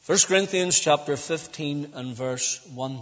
1 Corinthians chapter 15 and verse 1.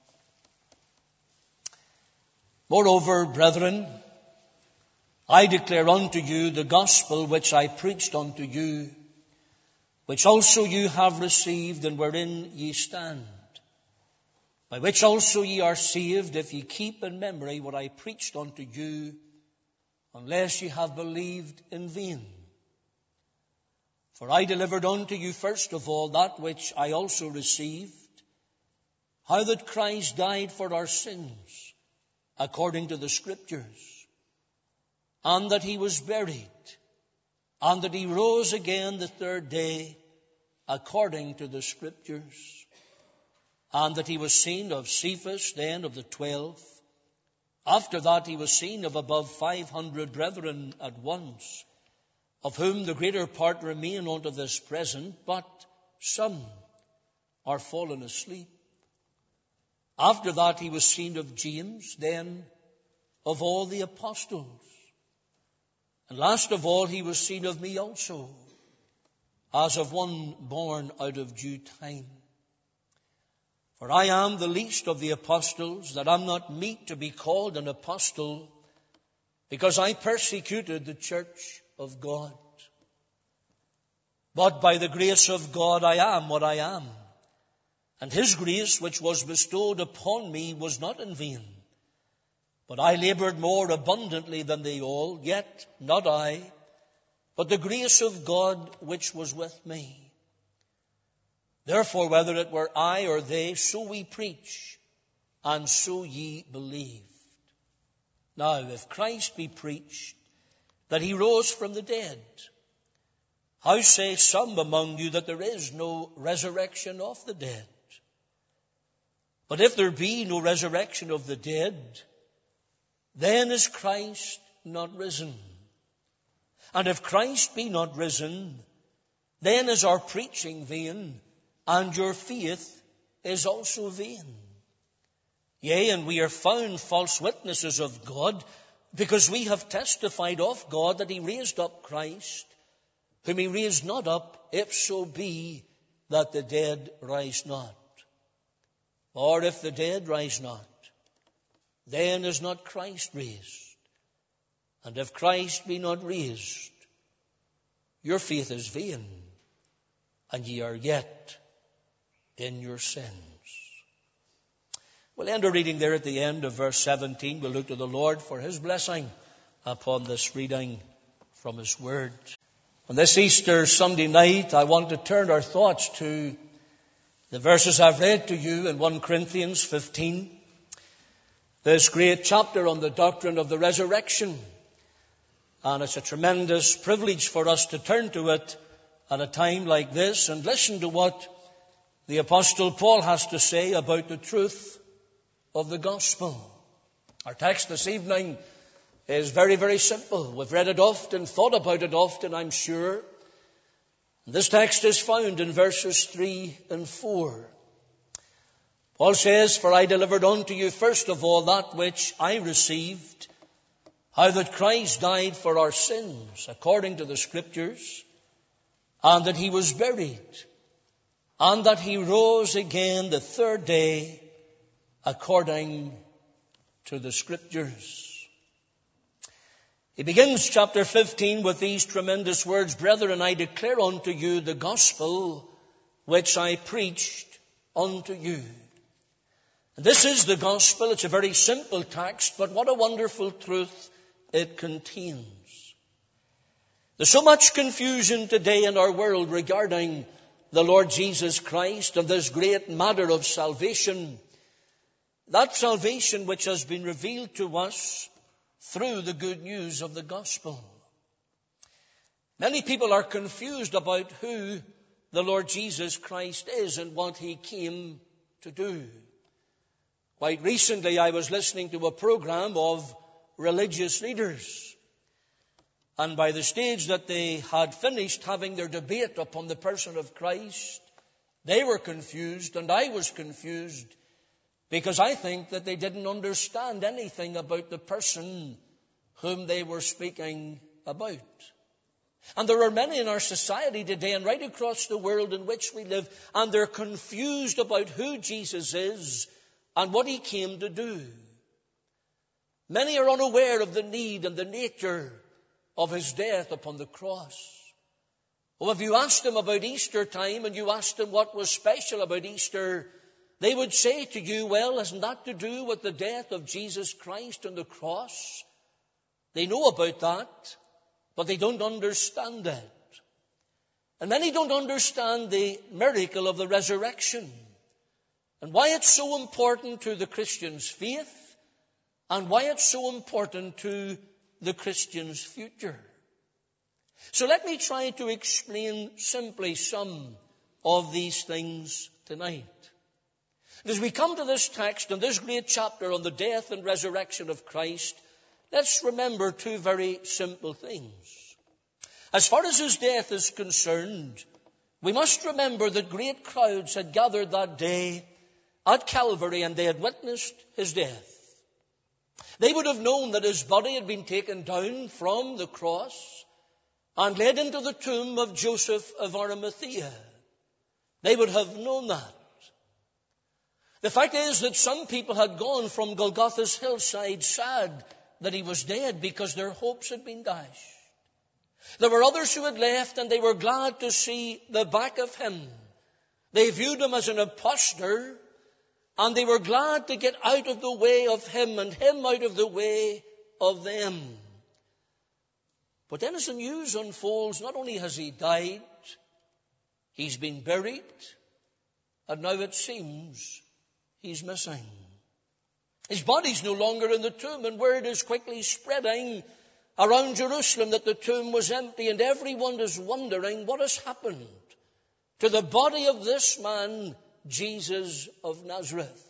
Moreover, brethren, I declare unto you the gospel which I preached unto you, which also you have received, and wherein ye stand, by which also ye are saved, if ye keep in memory what I preached unto you, unless ye have believed in vain. For I delivered unto you first of all that which I also received, how that Christ died for our sins, according to the Scriptures, and that he was buried, and that he rose again the third day, according to the Scriptures, and that he was seen of Cephas, then of the 12. After that he was seen of above 500 brethren at once, of whom the greater part remain unto this present, but some are fallen asleep. After that he was seen of James, then of all the apostles. And last of all he was seen of me also, as of one born out of due time. For I am the least of the apostles, that am not meet to be called an apostle, because I persecuted the church of God. But by the grace of God I am what I am. And his grace which was bestowed upon me was not in vain. But I labored more abundantly than they all, yet not I, but the grace of God which was with me. Therefore, whether it were I or they, so we preach, and so ye believed. Now, if Christ be preached, that he rose from the dead, how say some among you that there is no resurrection of the dead? But if there be no resurrection of the dead, then is Christ not risen. And if Christ be not risen, then is our preaching vain, and your faith is also vain. Yea, and we are found false witnesses of God, because we have testified of God that he raised up Christ, whom he raised not up, if so be that the dead rise not. Or if the dead rise not, then is not Christ raised. And if Christ be not raised, your faith is vain, and ye are yet in your sins. We'll end our reading there at the end of verse 17. We'll look to the Lord for his blessing upon this reading from his word. On this Easter Sunday night, I want to turn our thoughts to the verses I've read to you in 1 Corinthians 15. This great chapter on the doctrine of the resurrection. And it's a tremendous privilege for us to turn to it at a time like this and listen to what the Apostle Paul has to say about the truth of the gospel. Our text this evening is very, very simple. We've read it often, thought about it often, I'm sure. This text is found in verses 3 and 4. Paul says, For I delivered unto you first of all that which I received, how that Christ died for our sins, according to the Scriptures, and that he was buried, and that he rose again the third day, according to the Scriptures. He begins chapter 15 with these tremendous words, Brethren, I declare unto you the gospel which I preached unto you. And this is the gospel. It's a very simple text, but what a wonderful truth it contains. There's so much confusion today in our world regarding the Lord Jesus Christ and this great matter of salvation. That salvation which has been revealed to us through the good news of the gospel. Many people are confused about who the Lord Jesus Christ is and what he came to do. Quite recently I was listening to a program of religious leaders. And by the stage that they had finished having their debate upon the person of Christ, they were confused and I was confused, because I think that they didn't understand anything about the person whom they were speaking about. And there are many in our society today and right across the world in which we live, and they're confused about who Jesus is and what he came to do. Many are unaware of the need and the nature of his death upon the cross. Well, if you asked them about Easter time and you asked them what was special about Easter, they would say to you, well, isn't that to do with the death of Jesus Christ on the cross? They know about that, but they don't understand it. And many don't understand the miracle of the resurrection and why it's so important to the Christian's faith and why it's so important to the Christian's future. So let me try to explain simply some of these things tonight. As we come to this text and this great chapter on the death and resurrection of Christ, let's remember two very simple things. As far as his death is concerned, we must remember that great crowds had gathered that day at Calvary and they had witnessed his death. They would have known that his body had been taken down from the cross and led into the tomb of Joseph of Arimathea. They would have known that. The fact is that some people had gone from Golgotha's hillside sad that he was dead because their hopes had been dashed. There were others who had left and they were glad to see the back of him. They viewed him as an impostor and they were glad to get out of the way of him and him out of the way of them. But then as the news unfolds, not only has he died, he's been buried, and now it seems he's missing. His body's no longer in the tomb, and word is quickly spreading around Jerusalem that the tomb was empty, and everyone is wondering what has happened to the body of this man, Jesus of Nazareth.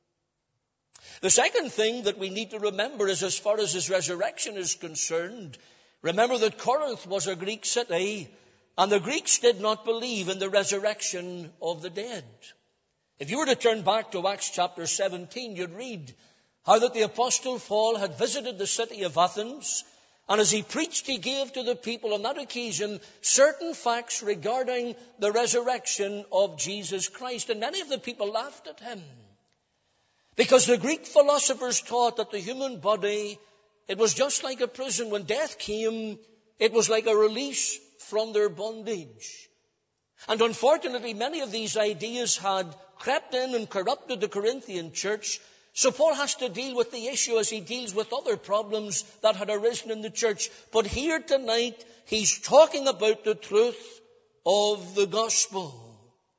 The second thing that we need to remember is, as far as his resurrection is concerned, remember that Corinth was a Greek city, and the Greeks did not believe in the resurrection of the dead. If you were to turn back to Acts chapter 17, you'd read how that the Apostle Paul had visited the city of Athens, and as he preached, he gave to the people on that occasion certain facts regarding the resurrection of Jesus Christ. And many of the people laughed at him, because the Greek philosophers taught that the human body, it was just like a prison. When death came, it was like a release from their bondage. And unfortunately, many of these ideas had crept in and corrupted the Corinthian church. So Paul has to deal with the issue as he deals with other problems that had arisen in the church. But here tonight, he's talking about the truth of the gospel.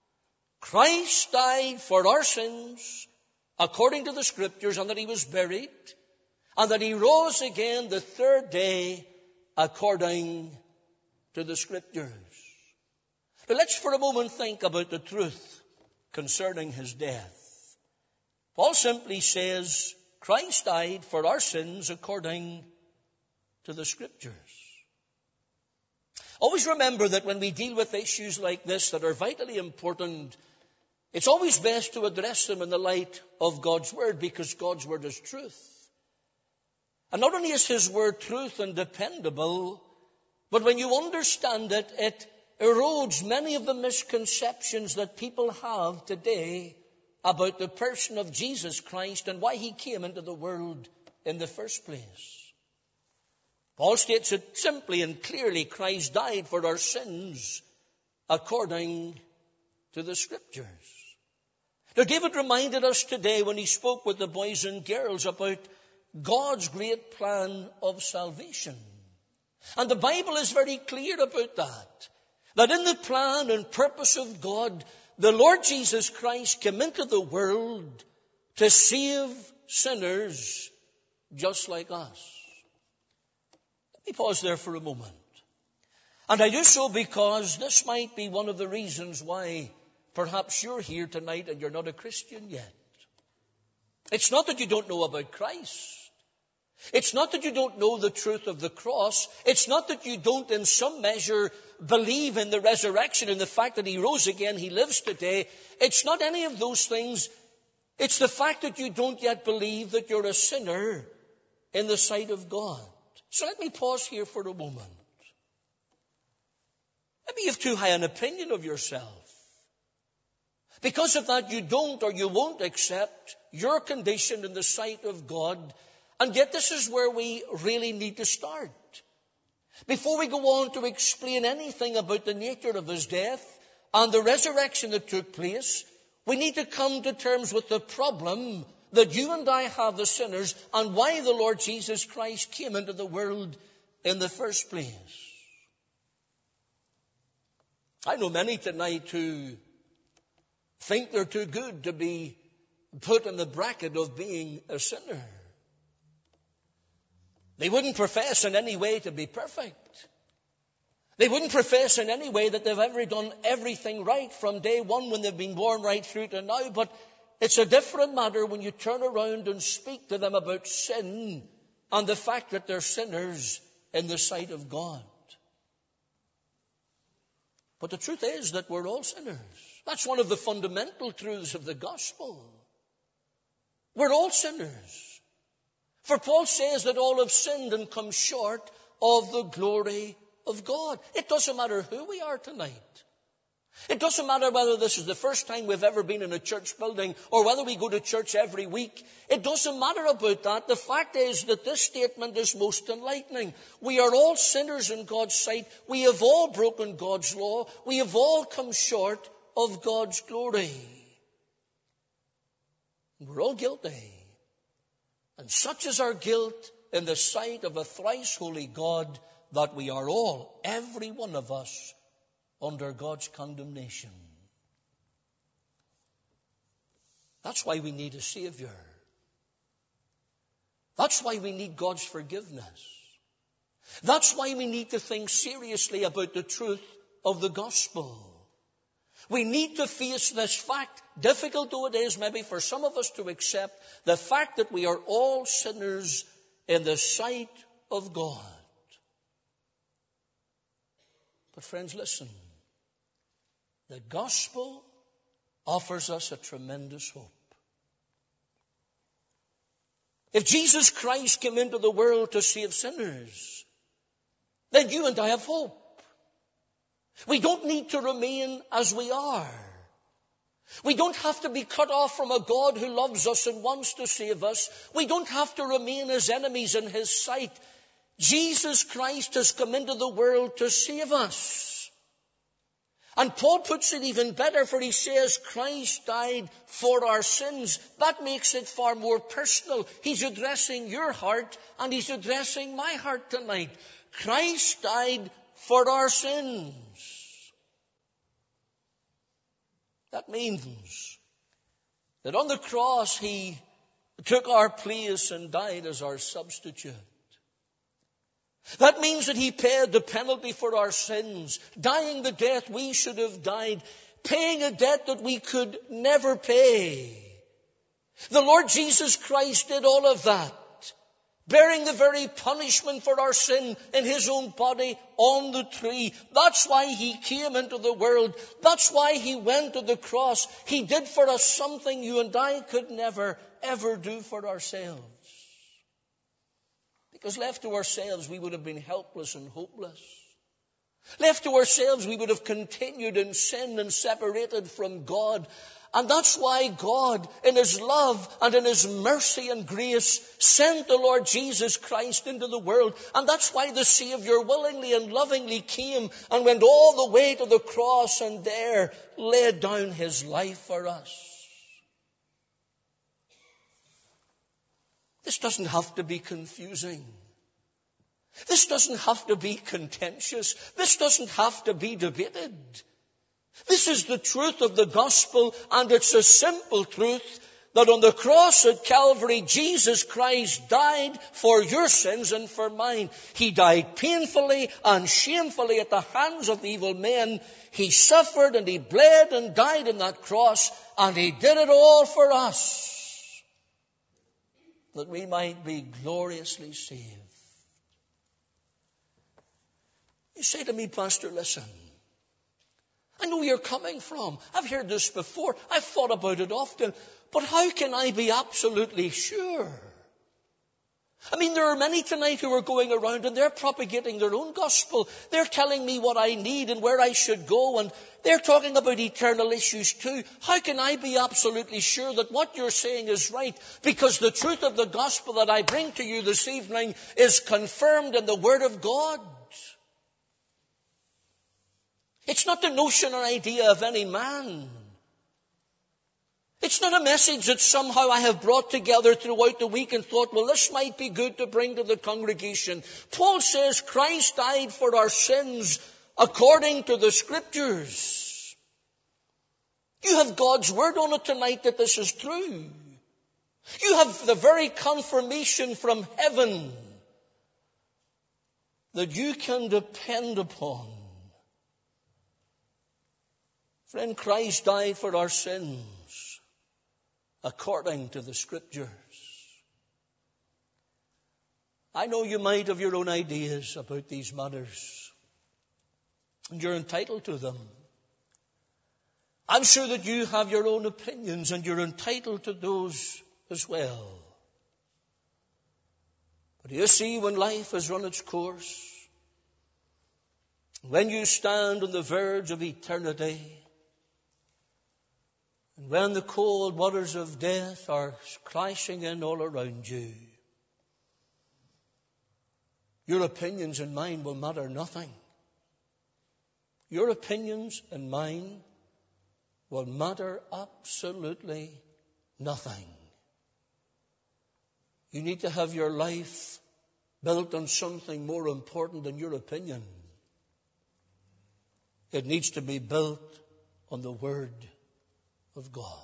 Christ died for our sins according to the scriptures, and that he was buried, and that he rose again the third day according to the scriptures. But let's for a moment think about the truth concerning his death. Paul simply says, Christ died for our sins according to the scriptures. Always remember that when we deal with issues like this that are vitally important, it's always best to address them in the light of God's word, because God's word is truth. And not only is his word truth and dependable, but when you understand it, it erodes many of the misconceptions that people have today about the person of Jesus Christ and why he came into the world in the first place. Paul states it simply and clearly: Christ died for our sins according to the scriptures. Now, David reminded us today when he spoke with the boys and girls about God's great plan of salvation. And the Bible is very clear about that. That in the plan and purpose of God, the Lord Jesus Christ came into the world to save sinners just like us. Let me pause there for a moment. And I do so because this might be one of the reasons why perhaps you're here tonight and you're not a Christian yet. It's not that you don't know about Christ. It's not that you don't know the truth of the cross. It's not that you don't in some measure believe in the resurrection and the fact that he rose again, he lives today. It's not any of those things. It's the fact that you don't yet believe that you're a sinner in the sight of God. So let me pause here for a moment. Maybe you have too high an opinion of yourself. Because of that, you don't or you won't accept your condition in the sight of God. And yet this is where we really need to start. Before we go on to explain anything about the nature of his death and the resurrection that took place, we need to come to terms with the problem that you and I have as sinners and why the Lord Jesus Christ came into the world in the first place. I know many tonight who think they're too good to be put in the bracket of being a sinner. They wouldn't profess in any way to be perfect. They wouldn't profess in any way that they've ever done everything right from day one when they've been born right through to now. But it's a different matter when you turn around and speak to them about sin and the fact that they're sinners in the sight of God. But the truth is that we're all sinners. That's one of the fundamental truths of the gospel. We're all sinners. For Paul says that all have sinned and come short of the glory of God. It doesn't matter who we are tonight. It doesn't matter whether this is the first time we've ever been in a church building or whether we go to church every week. It doesn't matter about that. The fact is that this statement is most enlightening. We are all sinners in God's sight. We have all broken God's law. We have all come short of God's glory. We're all guilty. And such is our guilt in the sight of a thrice holy God that we are all, every one of us, under God's condemnation. That's why we need a Savior. That's why we need God's forgiveness. That's why we need to think seriously about the truth of the gospel. We need to face this fact, difficult though it is maybe for some of us to accept, the fact that we are all sinners in the sight of God. But friends, listen. The gospel offers us a tremendous hope. If Jesus Christ came into the world to save sinners, then you and I have hope. We don't need to remain as we are. We don't have to be cut off from a God who loves us and wants to save us. We don't have to remain as enemies in his sight. Jesus Christ has come into the world to save us. And Paul puts it even better, for he says Christ died for our sins. That makes it far more personal. He's addressing your heart and he's addressing my heart tonight. Christ died for our sins. That means that on the cross he took our place and died as our substitute. That means that he paid the penalty for our sins, dying the death we should have died, paying a debt that we could never pay. The Lord Jesus Christ did all of that, bearing the very punishment for our sin in his own body on the tree. That's why he came into the world. That's why he went to the cross. He did for us something you and I could never, ever do for ourselves. Because left to ourselves, we would have been helpless and hopeless. Left to ourselves, we would have continued in sin and separated from God. And that's why God, in his love and in his mercy and grace, sent the Lord Jesus Christ into the world. And that's why the Savior willingly and lovingly came and went all the way to the cross and there laid down his life for us. This doesn't have to be confusing. This doesn't have to be contentious. This doesn't have to be debated. This is the truth of the gospel, and it's a simple truth that on the cross at Calvary, Jesus Christ died for your sins and for mine. He died painfully and shamefully at the hands of evil men. He suffered and he bled and died on that cross, and he did it all for us, that we might be gloriously saved. You say to me, Pastor, listen, I know where you're coming from. I've heard this before. I've thought about it often. But how can I be absolutely sure? I mean, there are many tonight who are going around and they're propagating their own gospel. They're telling me what I need and where I should go, and they're talking about eternal issues too. How can I be absolutely sure that what you're saying is right? Because the truth of the gospel that I bring to you this evening is confirmed in the Word of God. It's not the notion or idea of any man. It's not a message that somehow I have brought together throughout the week and thought, well, this might be good to bring to the congregation. Paul says Christ died for our sins according to the Scriptures. You have God's word on it tonight that this is true. You have the very confirmation from heaven that you can depend upon. Friend, Christ died for our sins according to the Scriptures. I know you might have your own ideas about these matters, and you're entitled to them. I'm sure that you have your own opinions, and you're entitled to those as well. But you see, when life has run its course, when you stand on the verge of eternity, and when the cold waters of death are crashing in all around you, your opinions and mine will matter nothing. Your opinions and mine will matter absolutely nothing. You need to have your life built on something more important than your opinion. It needs to be built on the Word of God.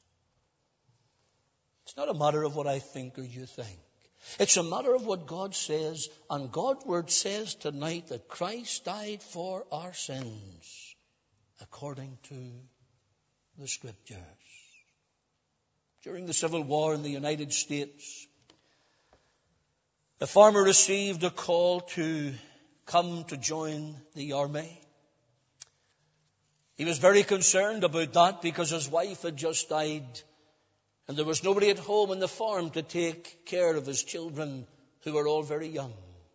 It's not a matter of what I think or you think. It's a matter of what God says, and God's word says tonight that Christ died for our sins according to the Scriptures. During the Civil War in the United States, the farmer received a call to come to join the army. He was very concerned about that because his wife had just died and there was nobody at home on the farm to take care of his children, who were all very young.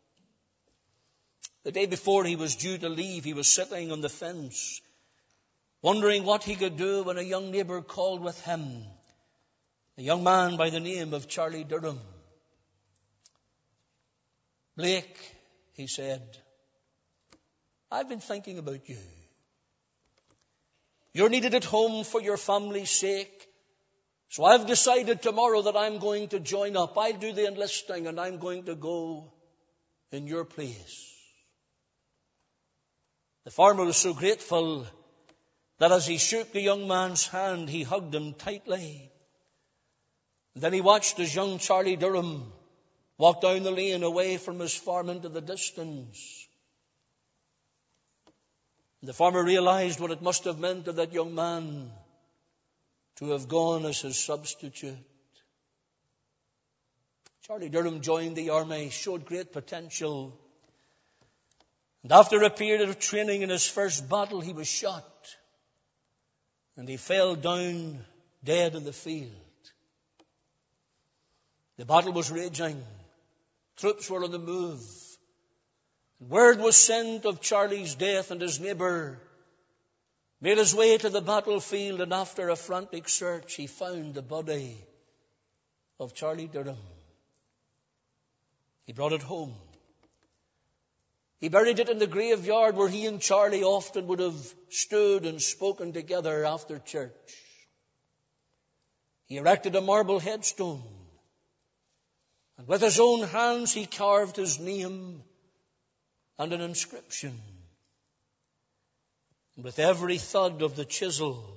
The day before he was due to leave, he was sitting on the fence, wondering what he could do when a young neighbor called with him, a young man by the name of Charlie Durham. "Blake," he said, "I've been thinking about you. You're needed at home for your family's sake. So I've decided tomorrow that I'm going to join up. I'll do the enlisting and I'm going to go in your place." The farmer was so grateful that as he shook the young man's hand, he hugged him tightly. And then he watched as young Charlie Durham walked down the lane away from his farm into the distance. The farmer realized what it must have meant to that young man to have gone as his substitute. Charlie Durham joined the army, showed great potential. And after a period of training in his first battle, he was shot. And he fell down dead in the field. The battle was raging. Troops were on the move. Word was sent of Charlie's death, and his neighbor made his way to the battlefield, and after a frantic search, he found the body of Charlie Durham. He brought it home. He buried it in the graveyard where he and Charlie often would have stood and spoken together after church. He erected a marble headstone, and with his own hands he carved his name and an inscription. And with every thud of the chisel,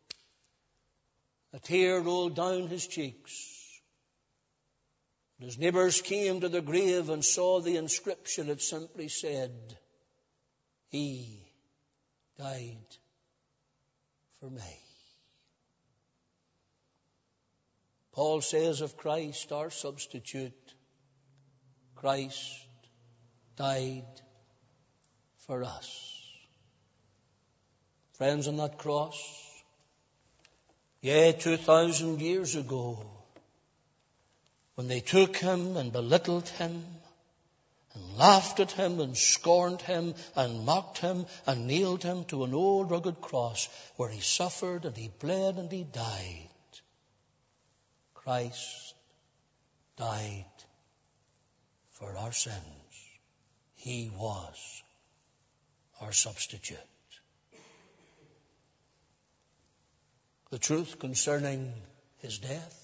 a tear rolled down his cheeks. And his neighbors came to the grave and saw the inscription. It simply said, "He died for me." Paul says of Christ, our substitute, Christ died for us. Friends, on that cross, 2,000 years ago, when they took him and belittled him and laughed at him and scorned him and mocked him and nailed him to an old rugged cross where he suffered and he bled and he died. Christ died for our sins. He was our substitute. The truth concerning his death.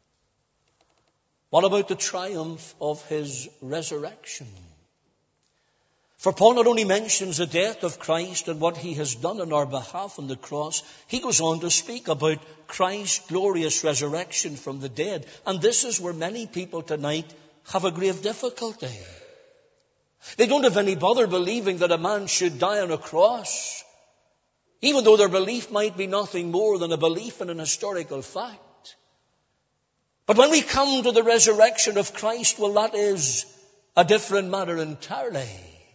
What about the triumph of his resurrection? For Paul not only mentions the death of Christ and what he has done on our behalf on the cross, he goes on to speak about Christ's glorious resurrection from the dead. And this is where many people tonight have a grave difficulty. They don't have any bother believing that a man should die on a cross, even though their belief might be nothing more than a belief in an historical fact. But when we come to the resurrection of Christ, well, that is a different matter entirely.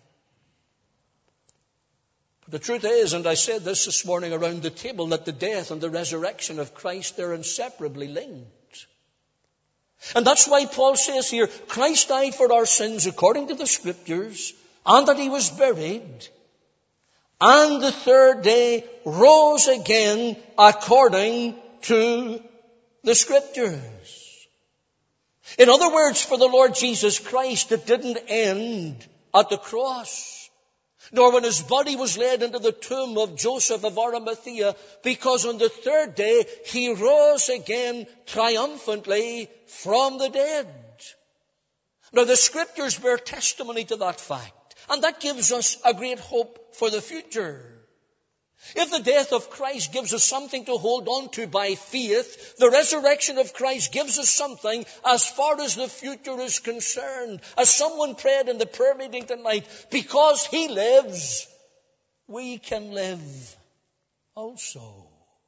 But the truth is, and I said this morning around the table, that the death and the resurrection of Christ, they're inseparably linked. And that's why Paul says here, Christ died for our sins according to the Scriptures, and that he was buried, and the third day rose again according to the Scriptures. In other words, for the Lord Jesus Christ, it didn't end at the cross, nor when his body was led into the tomb of Joseph of Arimathea, because on the third day he rose again triumphantly from the dead. Now the Scriptures bear testimony to that fact, and that gives us a great hope for the future. If the death of Christ gives us something to hold on to by faith, the resurrection of Christ gives us something as far as the future is concerned. As someone prayed in the prayer meeting tonight, because he lives, we can live also.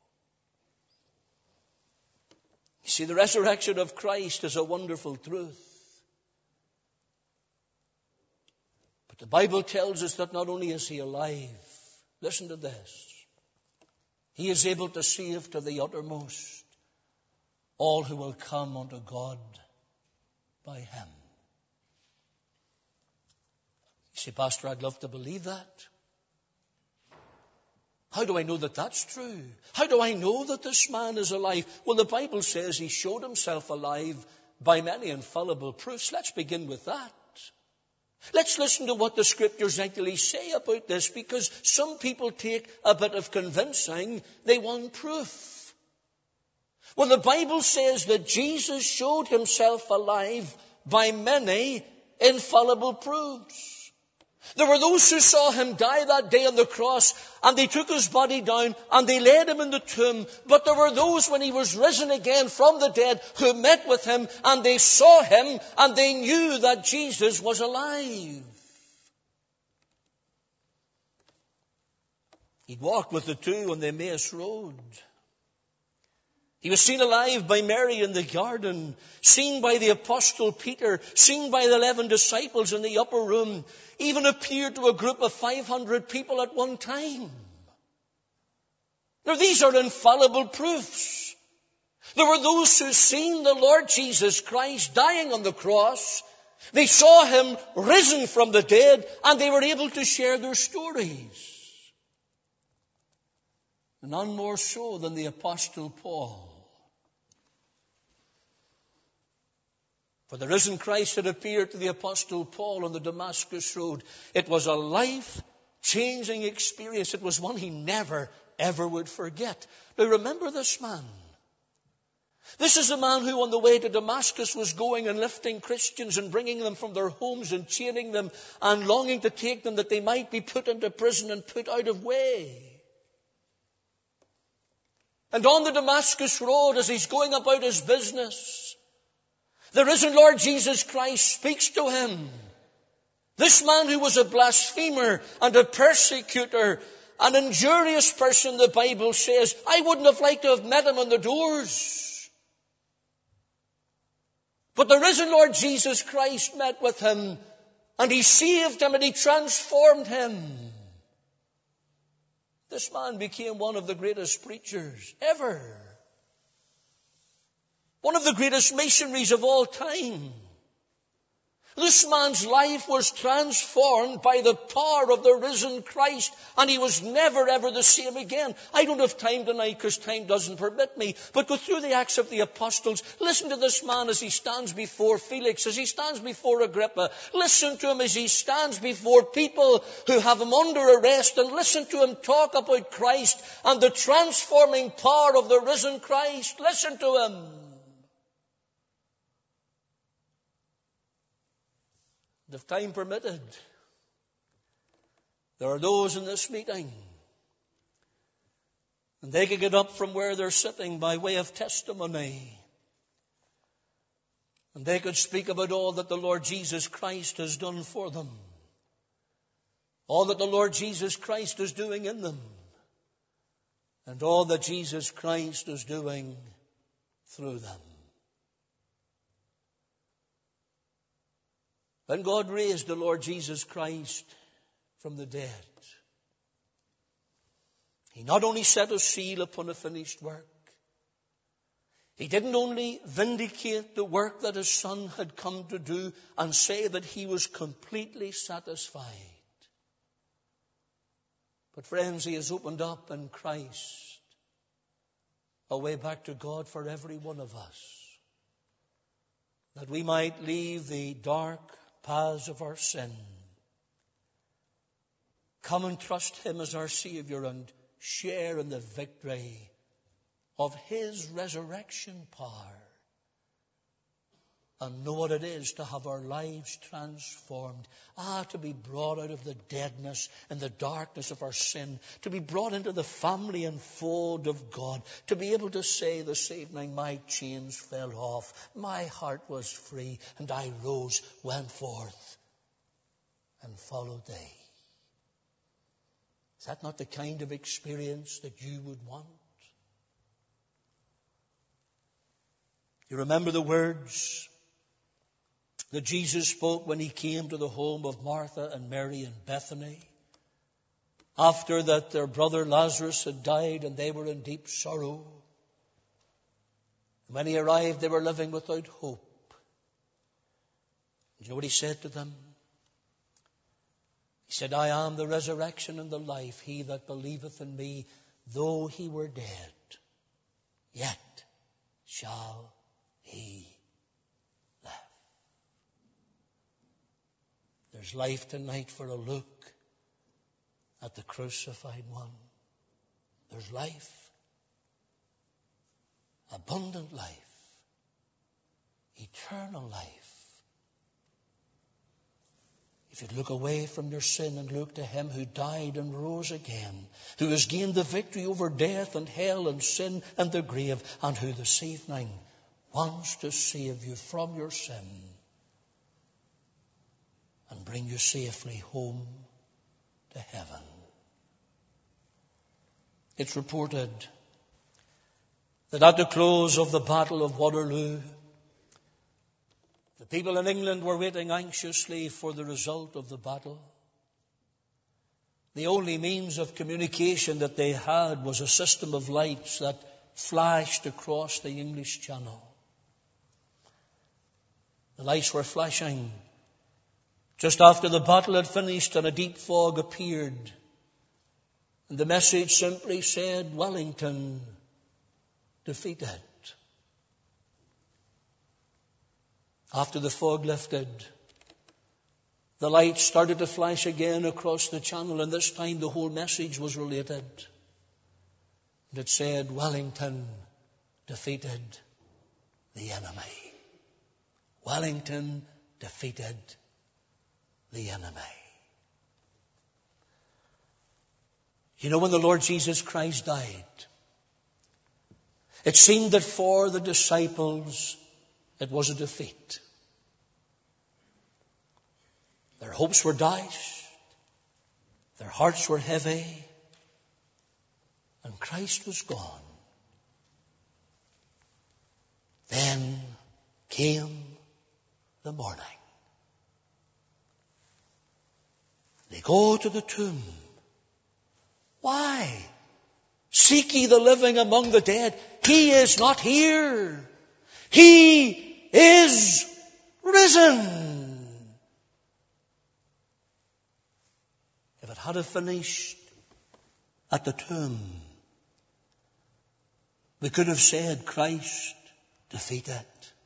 You see, the resurrection of Christ is a wonderful truth. But the Bible tells us that not only is he alive, listen to this, he is able to save to the uttermost all who will come unto God by him. You say, Pastor, I'd love to believe that. How do I know that that's true? How do I know that this man is alive? Well, the Bible says he showed himself alive by many infallible proofs. Let's begin with that. Let's listen to what the Scriptures actually say about this, because some people take a bit of convincing. They want proof. Well, the Bible says that Jesus showed himself alive by many infallible proofs. There were those who saw him die that day on the cross, and they took his body down and they laid him in the tomb. But there were those, when he was risen again from the dead, who met with him and they saw him and they knew that Jesus was alive. He'd walked with the two on the Emmaus Road. He was seen alive by Mary in the garden, seen by the Apostle Peter, seen by the 11 disciples in the upper room, even appeared to a group of 500 people at one time. Now, these are infallible proofs. There were those who seen the Lord Jesus Christ dying on the cross. They saw him risen from the dead, and they were able to share their stories. None more so than the Apostle Paul. For the risen Christ had appeared to the Apostle Paul on the Damascus Road. It was a life-changing experience. It was one he never, ever would forget. Now remember this man. This is a man who on the way to Damascus was going and lifting Christians and bringing them from their homes and chaining them and longing to take them that they might be put into prison and put out of way. And on the Damascus Road, as he's going about his business, the risen Lord Jesus Christ speaks to him. This man who was a blasphemer and a persecutor, an injurious person, the Bible says, I wouldn't have liked to have met him on the doors. But the risen Lord Jesus Christ met with him, and he saved him and he transformed him. This man became one of the greatest preachers ever. one of the greatest missionaries of all time. This man's life was transformed by the power of the risen Christ, and he was never ever the same again. I don't have time tonight because time doesn't permit me, but go through the Acts of the Apostles. Listen to this man as he stands before Felix, as he stands before Agrippa. Listen to him as he stands before people who have him under arrest, and listen to him talk about Christ and the transforming power of the risen Christ. Listen to him. If time permitted, there are those in this meeting, and they could get up from where they're sitting by way of testimony, and they could speak about all that the Lord Jesus Christ has done for them, all that the Lord Jesus Christ is doing in them, and all that Jesus Christ is doing through them. When God raised the Lord Jesus Christ from the dead, He not only set a seal upon a finished work, He didn't only vindicate the work that His Son had come to do and say that He was completely satisfied. But friends, He has opened up in Christ a way back to God for every one of us, that we might leave the dark paths of our sin, come and trust Him as our Savior and share in the victory of His resurrection power, and know what it is to have our lives transformed. To be brought out of the deadness and the darkness of our sin, to be brought into the family and fold of God, to be able to say this evening, my chains fell off, my heart was free, and I rose, went forth, and followed Thee. Is that not the kind of experience that you would want? You remember the words that Jesus spoke when He came to the home of Martha and Mary in Bethany, after that their brother Lazarus had died and they were in deep sorrow. When He arrived, they were living without hope. You know what He said to them? He said, I am the resurrection and the life. He that believeth in me, though he were dead, yet shall he live. There's life tonight for a look at the crucified one. There's life, abundant life, eternal life. If you look away from your sin and look to Him who died and rose again, who has gained the victory over death and hell and sin and the grave, and who this evening wants to save you from your sin and bring you safely home to heaven. It's reported that at the close of the Battle of Waterloo, the people in England were waiting anxiously for the result of the battle. The only means of communication that they had was a system of lights that flashed across the English Channel. The lights were flashing just after the battle had finished and a deep fog appeared. And the message simply said, Wellington defeated. After the fog lifted, the lights started to flash again across the channel, and this time the whole message was related. And it said, Wellington defeated the enemy. Wellington defeated the enemy. You know, when the Lord Jesus Christ died, it seemed that for the disciples it was a defeat. Their hopes were dashed, their hearts were heavy, and Christ was gone. Then came the morning. They go to the tomb. Why? Seek ye the living among the dead. He is not here. He is risen. If it had finished at the tomb, we could have said Christ defeated.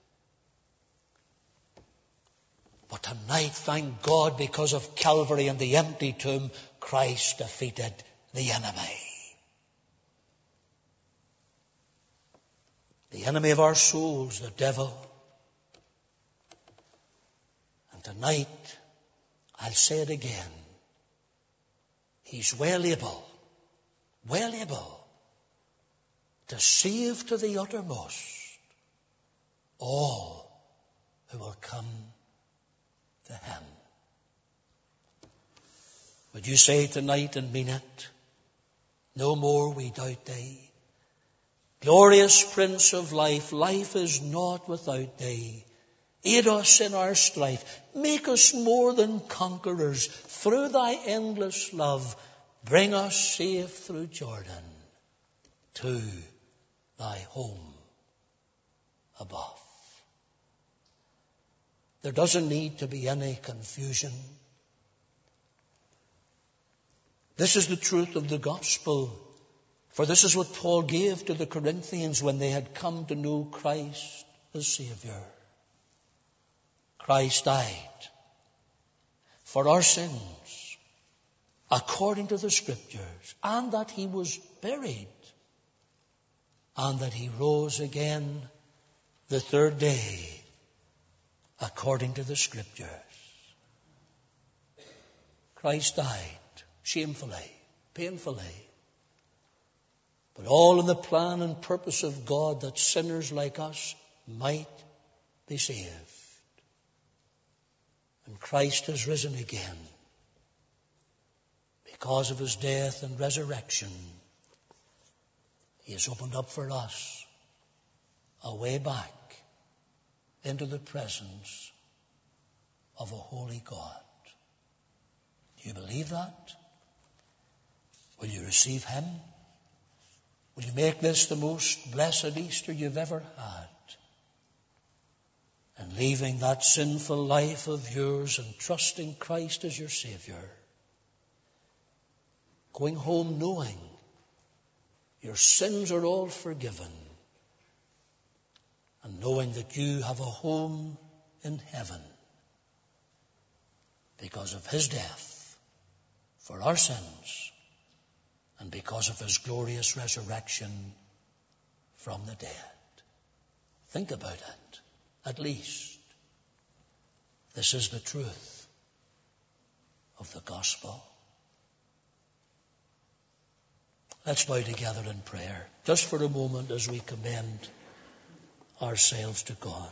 But tonight, thank God, because of Calvary and the empty tomb, Christ defeated the enemy. The enemy of our souls, the devil. And tonight, I'll say it again, he's well able to save to the uttermost all who will come to him. Would you say tonight and mean it? No more we doubt thee. Glorious Prince of life, life is not without thee. Aid us in our strife. Make us more than conquerors. Through thy endless love, bring us safe through Jordan to thy home above. There doesn't need to be any confusion. This is the truth of the gospel. For this is what Paul gave to the Corinthians when they had come to know Christ as Savior. Christ died for our sins according to the Scriptures, and that he was buried, and that he rose again the third day according to the Scriptures. Christ died shamefully, painfully, but all in the plan and purpose of God that sinners like us might be saved. And Christ has risen again. Because of his death and resurrection, he has opened up for us a way back into the presence of a holy God. Do you believe that? Will you receive him? Will you make this the most blessed Easter you've ever had? And leaving that sinful life of yours and trusting Christ as your Savior. Going home knowing your sins are all forgiven. And knowing that you have a home in heaven because of his death for our sins and because of his glorious resurrection from the dead. Think about it, at least. This is the truth of the gospel. Let's bow together in prayer, just for a moment as we commend ourselves to God.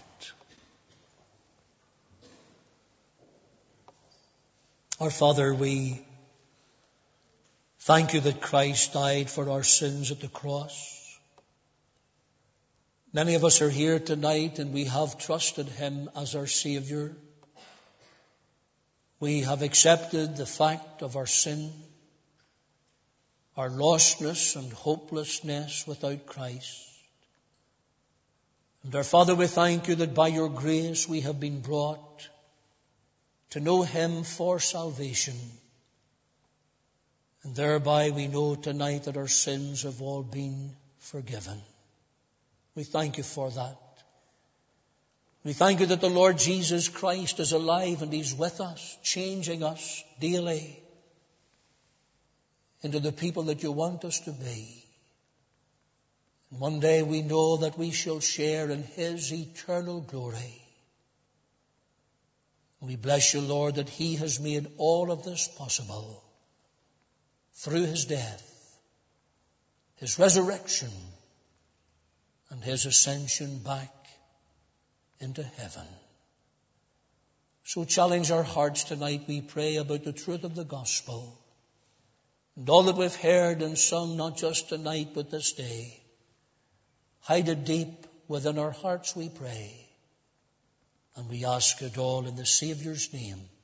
Our Father, we thank you that Christ died for our sins at the cross. Many of us are here tonight and we have trusted him as our Savior. We have accepted the fact of our sin, our lostness and hopelessness without Christ. And our Father, we thank you that by your grace we have been brought to know him for salvation. And thereby we know tonight that our sins have all been forgiven. We thank you for that. We thank you that the Lord Jesus Christ is alive and he's with us, changing us daily into the people that you want us to be. And one day we know that we shall share in his eternal glory. We bless you, Lord, that he has made all of this possible through his death, his resurrection, and his ascension back into heaven. So challenge our hearts tonight, we pray, about the truth of the gospel. And all that we've heard and sung, not just tonight, but this day, hide it deep within our hearts, we pray. And we ask it all in the Saviour's name.